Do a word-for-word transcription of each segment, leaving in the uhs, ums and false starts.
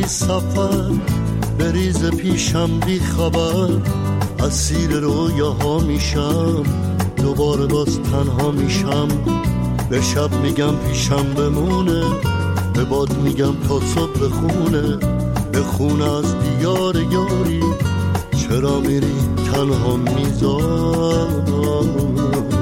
بی سفر بریز پیشم بی خبر، اسیر رویاها میشم دوباره باز تنها میشم. به شب میگم پیشم بمونه، به باد میگم تا صبح بخونه، بخونه از دیار یاری چرا میری تنها میذاری.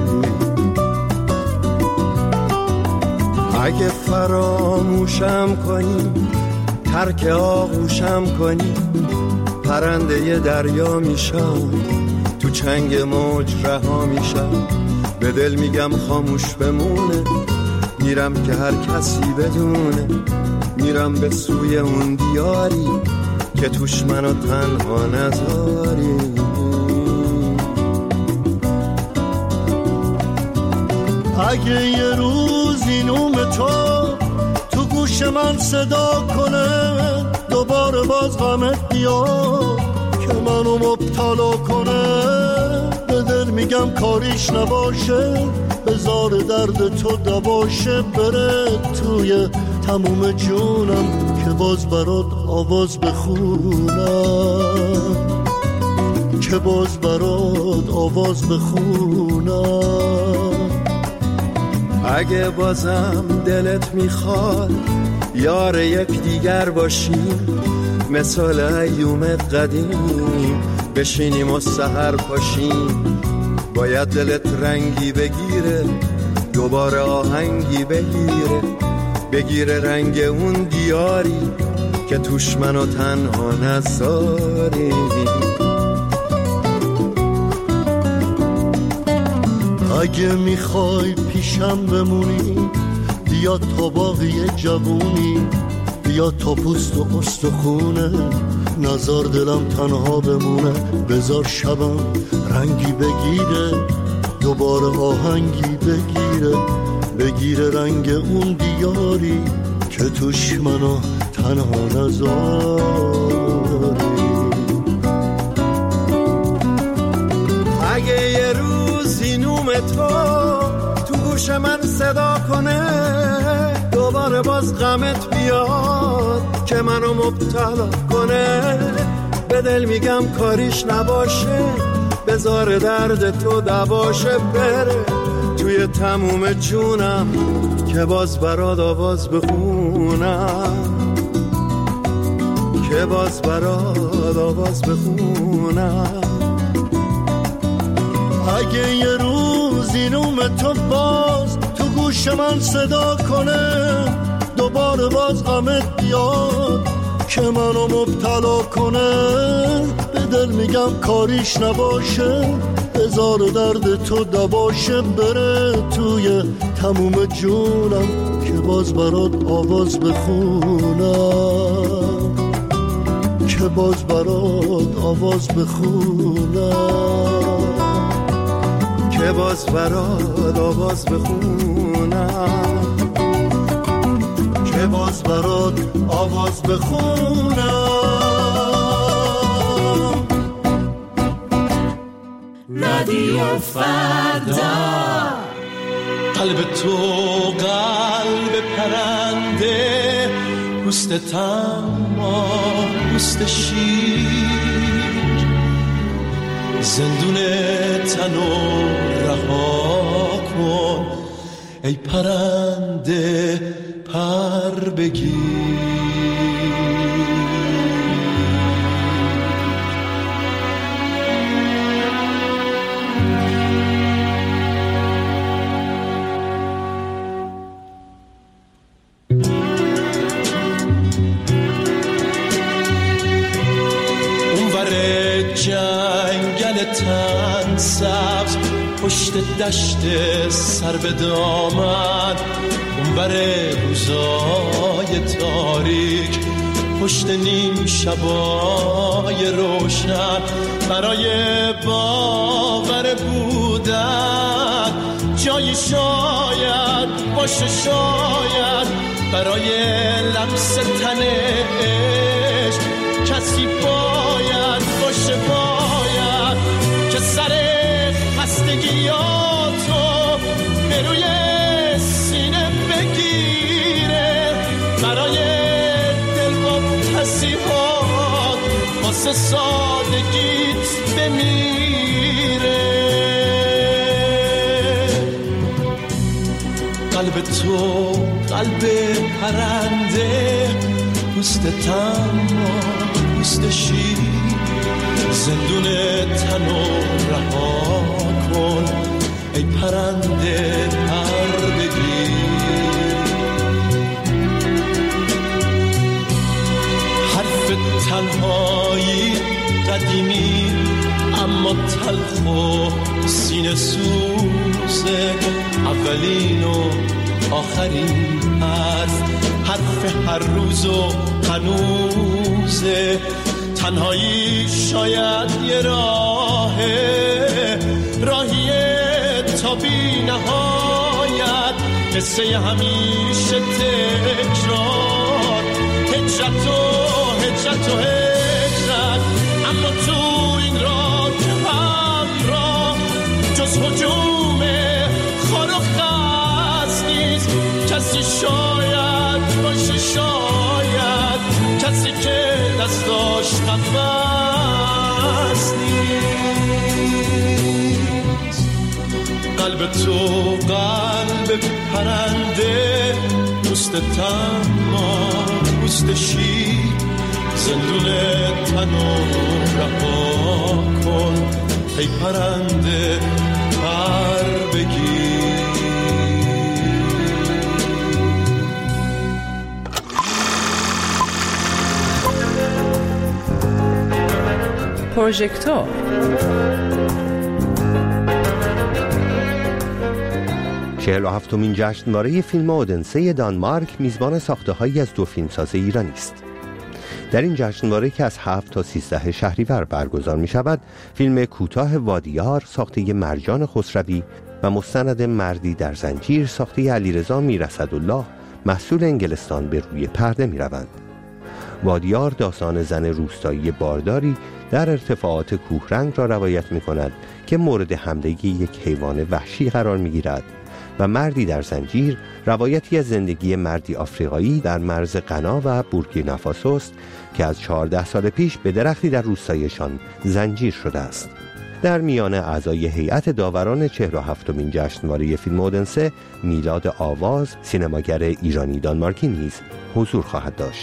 اگه فراموشم کنی ترک آغوشم کنی، پرنده ی دریا میشم تو چنگ موج رها میشم. به دل میگم خاموش بمونه، میرم که هر کسی بدونه، میرم به سوی اون دیاری که توش منو تنها نذاری. اگه یه روزی نوم تو تو گوش من صدا کنه، دوباره باز غمت بیاد که منو مبتلا کنه، به دل میگم کاریش نباشه، بذار درد تو دواشه، بره توی تموم جونم که باز برات آواز بخونم، که باز برات آواز بخونم. اگه بازم دلت میخواد یار یک دیگر باشیم، مثال ایوم قدیم بشینیم و سحر پاشیم. باید دلت رنگی بگیره، دوباره آهنگی بگیره، بگیره رنگ اون دیاری که توش منو تنها نذاری. اگه میخوای پیشم بمونی بیا تا باقی جوونی، بیا تا پوست و استخونه، نزار دلم تنها بمونه، بذار شبم رنگی بگیره، دوباره آهنگی بگیره، بگیره رنگ اون دیاری که توش منو تنها نذاری. اگه یه روزی نوم تو تو گوش من صدا کنه، دوباره باز غمت بیاد که منو مبتلا کنه، به دل میگم کاریش نباشه، بذار درد تو دواشه، بره توی تموم جونم که باز برات آواز بخونم، که باز برات آواز بخونم. اگه یه روزی نوم تو باز تو گوش من صدا کنه، دوباره باز غمت بیاد که منو مبتلا کنه، به دل میگم کاریش نباشه، بذار درد تو دواشه، بره توی تموم جونم که باز برات آواز بخونم، که باز برات آواز بخونم، که باز برات آواز بخونم، که باز برات آواز بخونم. رادیو فردا. قلب تو قلب پرنده، پوست تما پوست شیر، زندون تنو رها کن ای پرنده پر بگیر. جنگل تن سبز پشت دشت سر به دامن، اونور روزای تاریک پشت نیم شبای روشن، برای باور بودن جایی شاید باشه، شاید برای لمس تن عشق کسی باید باشه، باید که سر خستگیاتو به روی سینه بگیره، برای دل با پس مثل سادگیت بمیره. قلب تو قلب پرنده، پوست تما پوست شیر، زندون تنو رها کن ای پرنده پر بگیر. حرف تنهایی قدیمی اما تلخ و سینه سوزه، اولین و آخرین حرف، حرف هر روز و هنوزه. تنهایی شاید یه راهه، راهیه تا بی نهایت، قصه همیشه تکرار، هجرت و هجرت و هجرت. اما تو این راه همراه جز هجوم خار و خس نیست، کسی شاید باشه، شاید کسی که دستاش قفس نیست. قلب تو قلب پرنده، پوست تما پوست شیر، زندون تنو رها کن ای پرنده پر بگیر. پروژکتور چهل و هفتمین جشنواره فیلم اودنسه دانمارک میزبان ساخته‌هایی از دو فیلمساز ایرانی است. در این جشنواره که از هفت تا سیزده شهریور برگزار می شود، فیلم کوتاه وادیار ساخته مرجان خسروی و مستند مردی در زنجیر ساخته علیرضا میراسدالله محصول انگلستان به روی پرده می روند. وادیار داستان زن روستایی بارداری در ارتفاعات کوهرنگ را روایت می کند که مورد حمله یک حیوان وحشی قرار می گیرد و مردی در زنجیر روایتی از زندگی مردی آفریقایی در مرز غنا و بورکینافاسو است که از چهارده سال پیش به درختی در روستایشان زنجیر شده است. در میان اعضای هیئت داوران چهل و هفتمین جشنواره فیلم اودنسه، میلاد آواز، سینماگر ایرانی دانمارکی نیز حضور خواهد داشت.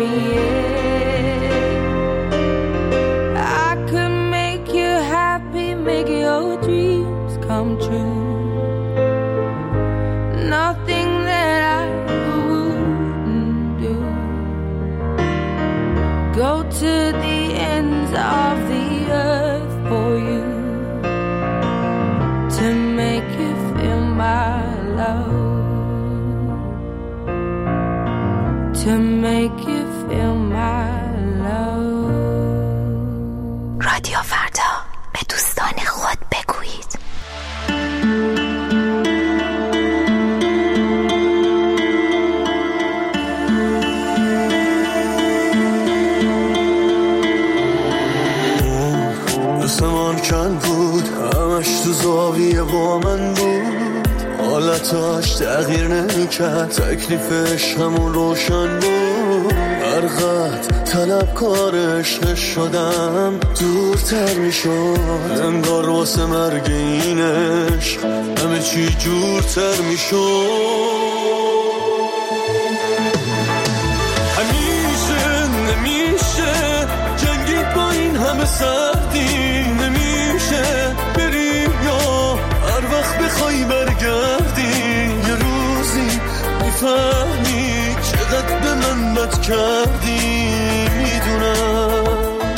me in. I could make you happy, make your dreams come true. Nothing that I wouldn't do. Go to the ends of the earth for you, to make you feel my love, to make you feel my love. رادیو فردا، به دوستان خود بگویید. آسمان کن بود، همش تو زاویه با من بود، حالتاش تغییر نمی‌کرد، تکلیفش همون روشن بود. هر قد طلبکار عشق شدم دورتر میشد، انگار واسه مرگ این عشق همه چی جورتر میشد. همیشه نمیشه جنگید با این همه سردی، نمیشه بریم یا هر وقت بخوای برگردی. یه روزی میفهمی چقدر به من بد کردی. میدونم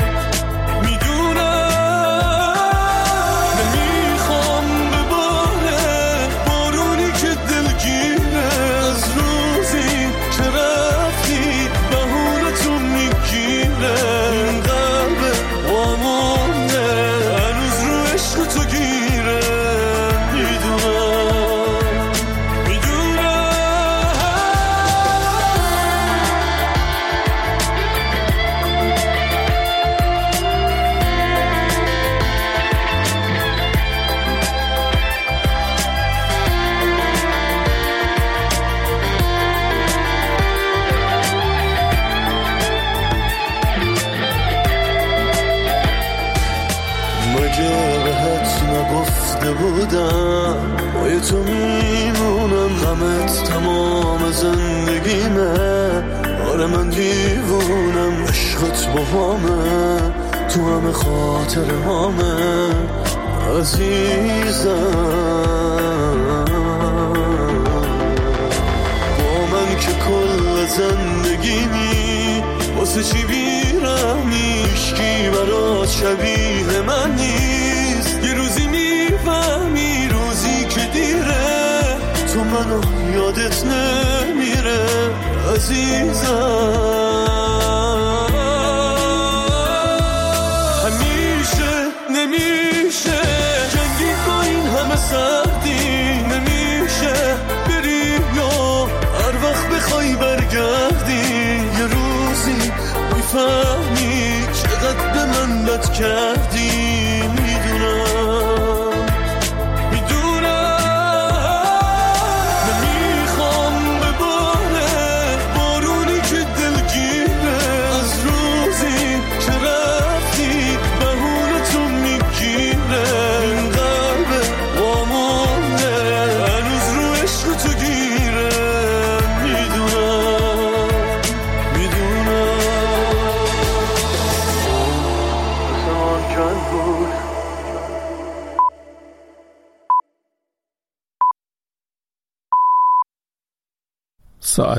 میدونم نمیخوام بباره بارونی که دلگیره، از روزی که رفتی بهورتون میگیره. این قلب وامونه هنوز رو عشق تو گیره. میدونم بودم با تو میمونم، غمت تمام زندگیمه. آره من دیوونم، عشقت با همه تو همه خاطر همه عزیزم. با من که کل زندگیمی، واسه چی بیرمی؟ عشقی برات شبیه من نیست. یه روزی میفهمی روزی که دیره، تو منو یادت نمیره عزیزم. همیشه نمیشه جنگی با این همه سردی، نمیشه بری یا هر وقت بخوای برگردی. یه روزی میفهمی چقدر به من بد کرد.